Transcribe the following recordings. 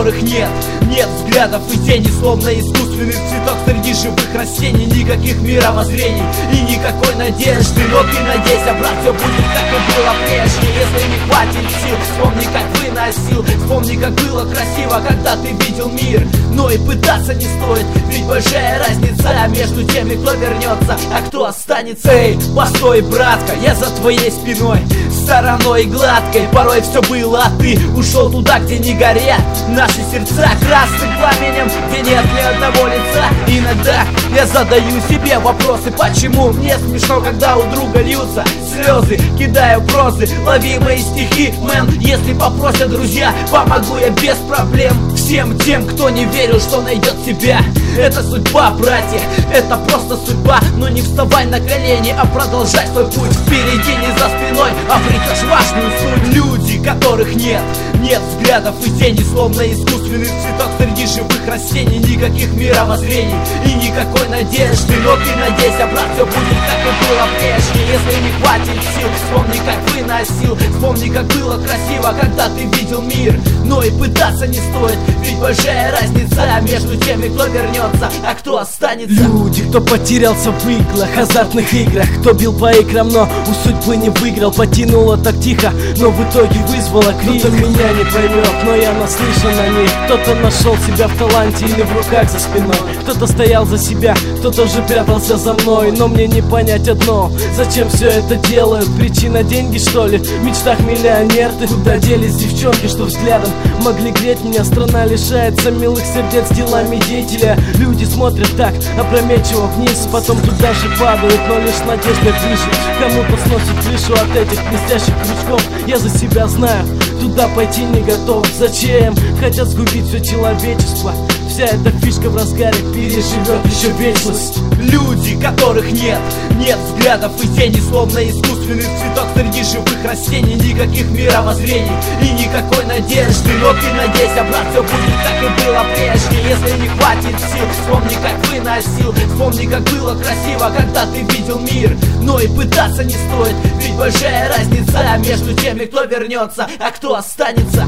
которых нет взглядов и тени, словно искусственный цветок среди живых растений. Никаких мировоззрений и никакой надежды, но ты надейся, брат, все будет как и было прежде. Если не хватит сил, вспомни, как выносил, вспомни, как было красиво, когда ты видел мир. Но и пытаться не стоит, ведь большая разница между теми, кто вернется, а кто останется. Эй, постой, братка, я за твоей спиной, стороной гладкой. Порой все было, а ты ушел туда, где не горят наши сердца красным пламенем, где нет ни одного лица. Иногда я задаю себе вопросы, почему мне смешно, когда у друга льются слезы. Кидаю прозы, лови мои стихи, мэн. Если попросят друзья, помогу я без проблем. Всем тем, кто не верил, что найдет себя. Это судьба, братья, это просто судьба. Но не вставай на колени, а продолжай свой путь. Впереди, не за спиной, обретешь важную суть. Люди, которых нет взглядов и тени, словно искусственный цветок среди живых растений. Никаких мировоззрений и никакой надежды, но ты надейся, брат, все будет как и было прежде. Если не хватит сил, вспомни, как выносил, вспомни, как было красиво, когда ты видел мир. Но и пытаться не стоит, ведь большая разница между теми, кто вернется, а кто останется. Люди, кто потерялся в иглах, азартных играх, кто бил по икрам, но у судьбы не выиграл. Потянуло так тихо, но в итоге вызвало крик. Кто-то меня не поймет, но я наслышан о них. Кто-то нашел себя в таланте или в руках за спиной. Кто-то стоял за себя, кто-то же прятался за мной. Но мне не понять одно, зачем все это делают? Причина деньги, что ли? В мечтах миллионер ты. Куда делись девчонки, что взглядом могли греть меня? Страна лишается милых сердец делами деятеля. Люди смотрят так опрометчиво вниз, потом туда же падают, но лишь надеждой выжить. Кому-то сносит крышу от этих блестящих крючков. Я за себя знаю, туда пойти не готов. Зачем? Хотят сгубить все человечество. Вся эта фишка в разгаре переживет еще вечность. Люди, которых нет взглядов и тени, словно искусственный цветок среди живых растений. Никаких мировоззрений и никакой надежды, но ты надейся, брат, все будет как и было прежде. Если не хватит сил, вспомни, как выносил, вспомни, как было красиво, когда ты видел мир. Но и пытаться не стоит, ведь большая разница между теми, кто вернется, а кто останется.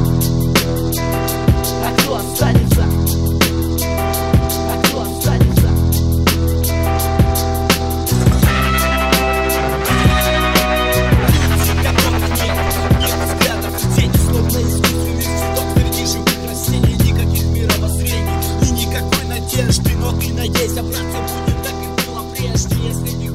А кто останется? Но ты надейся, брат, все будет так и было прежде. Если не